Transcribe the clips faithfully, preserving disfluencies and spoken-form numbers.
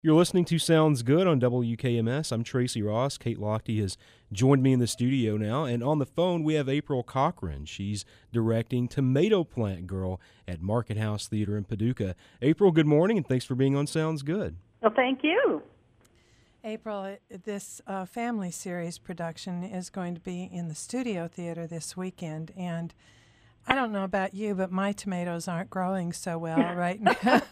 You're listening to Sounds Good on W K M S. I'm Tracy Ross. Kate Lochte has joined me in the studio now. And on the phone, we have April Cochran. She's directing Tomato Plant Girl at Market House Theater in Paducah. April, good morning, and thanks for being on Sounds Good. Well, thank you. April, this uh, family series production is going to be in the Studio Theater this weekend. And I don't know about you, but my tomatoes aren't growing so well right now.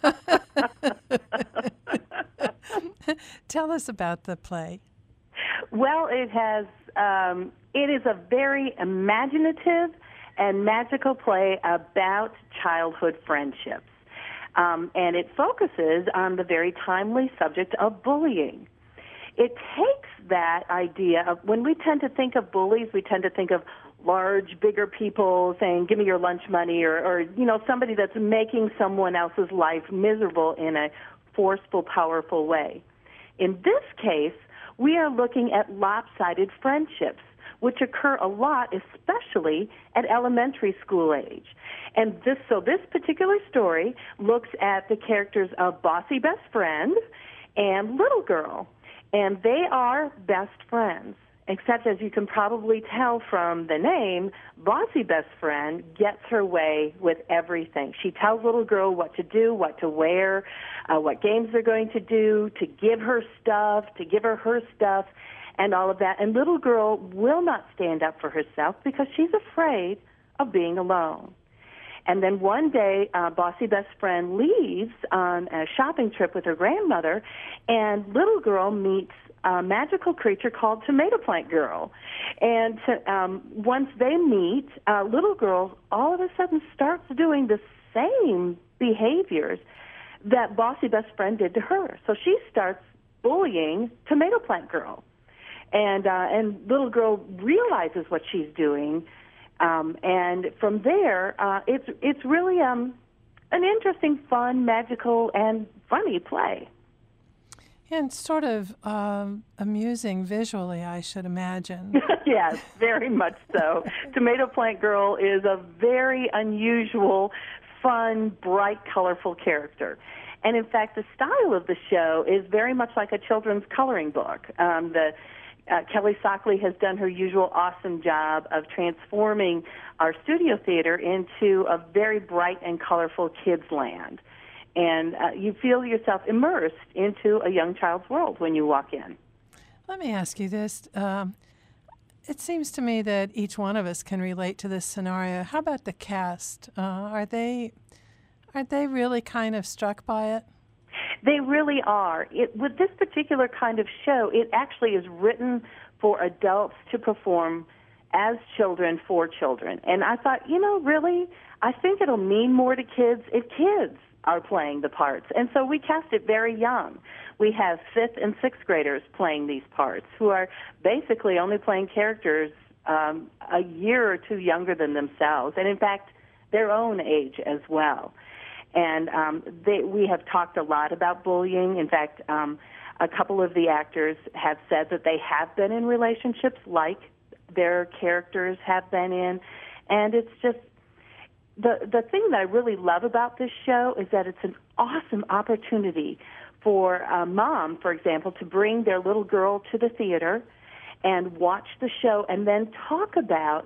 Tell us about the play. Well, it has. Um, it is a very imaginative and magical play about childhood friendships, um, and it focuses on the very timely subject of bullying. It takes that idea of when we tend to think of bullies, we tend to think of large, bigger people saying, "Give me your lunch money," or, or you know, somebody that's making someone else's life miserable in a forceful, powerful way. In this case, we are looking at lopsided friendships, which occur a lot, especially at elementary school age. And this, so this particular story looks at the characters of Bossy Best Friend and Little Girl, and they are best friends. Except, as you can probably tell from the name, Bossy Best Friend gets her way with everything. She tells Little Girl what to do, what to wear, uh, what games they're going to do, to give her stuff, to give her her stuff, and all of that. And Little Girl will not stand up for herself because she's afraid of being alone. And then one day, uh, Bossy Best Friend leaves on a shopping trip with her grandmother, and Little Girl meets a magical creature called Tomato Plant Girl. And to, um, once they meet, uh, Little Girl all of a sudden starts doing the same behaviors that Bossy Best Friend did to her. So she starts bullying Tomato Plant Girl. And, uh, and Little Girl realizes what she's doing. Um, and from there, uh, it's, it's really um, an interesting, fun, magical, and funny play. And sort of um, amusing visually, I should imagine. Yes, very much so. Tomato Plant Girl is a very unusual, fun, bright, colorful character. And in fact, the style of the show is very much like a children's coloring book. Um, the uh, Kelly Sockley has done her usual awesome job of transforming our studio theater into a very bright and colorful kids' land. And uh, you feel yourself immersed into a young child's world when you walk in. Let me ask you this. Um, it seems to me that each one of us can relate to this scenario. How about the cast? Uh, are they are they really kind of struck by it? They really are. It, with this particular kind of show, it actually is written for adults to perform as children for children. And I thought, you know, really, I think it'll mean more to kids if kids are playing the parts. And so we cast it very young. We have fifth and sixth graders playing these parts who are basically only playing characters um, a year or two younger than themselves, and in fact, their own age as well. And um, they, we have talked a lot about bullying. In fact, um, a couple of the actors have said that they have been in relationships like their characters have been in, and it's just The the thing that I really love about this show is that it's an awesome opportunity for a mom, for example, to bring their little girl to the theater and watch the show and then talk about,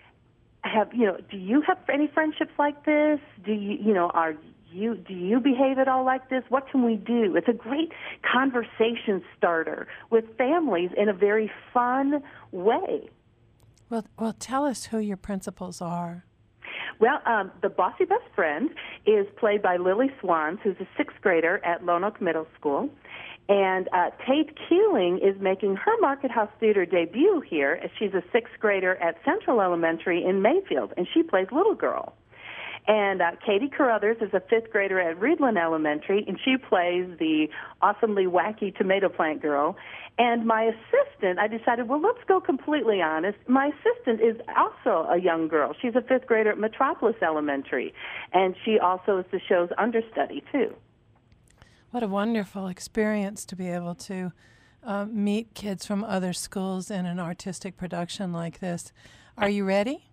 have you know, do you have any friendships like this? Do you, you know, are you, do you behave at all like this? What can we do? It's a great conversation starter with families in a very fun way. Well, well, tell us who your principals are. Well, um, the Bossy Best Friend is played by Lily Swans, who's a sixth grader at Lone Oak Middle School. And uh, Tate Keeling is making her Market House Theater debut here, as she's a sixth grader at Central Elementary in Mayfield, and she plays Little Girl. And uh, Katie Carruthers is a fifth grader at Reedland Elementary, and she plays the awesomely wacky Tomato Plant Girl. And my assistant, I decided, well, let's go completely honest. My assistant is also a young girl. She's a fifth grader at Metropolis Elementary, and she also is the show's understudy, too. What a wonderful experience to be able to uh, meet kids from other schools in an artistic production like this. Are you ready?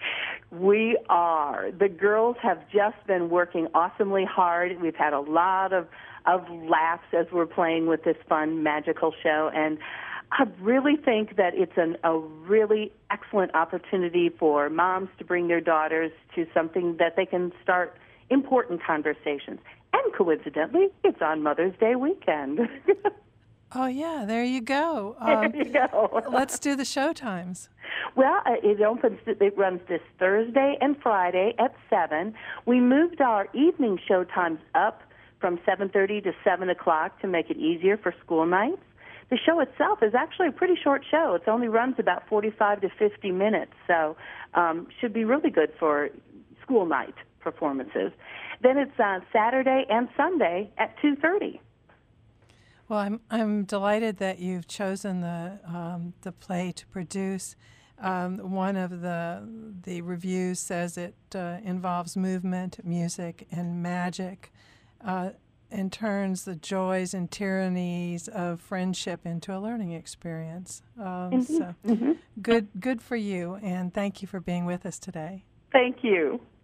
We are. The girls have just been working awesomely hard. We've had a lot of of laughs as we're playing with this fun, magical show. And I really think that it's an, a really excellent opportunity for moms to bring their daughters to something that they can start important conversations. And coincidentally, it's on Mother's Day weekend. Oh, yeah, there you go. Um, there you go. Let's do the show times. Well, uh, it opens. It runs this Thursday and Friday at seven. We moved our evening show times up from seven thirty to seven o'clock to make it easier for school nights. The show itself is actually a pretty short show. It only runs about forty-five to fifty minutes, so um, should be really good for school night performances. Then it's uh, Saturday and Sunday at two thirty. Well, I'm I'm delighted that you've chosen the um, the play to produce. Um, one of the the reviews says it uh, involves movement, music, and magic, uh, and turns the joys and tyrannies of friendship into a learning experience. Um, Mm-hmm. So Mm-hmm. good good for you, and thank you for being with us today. Thank you.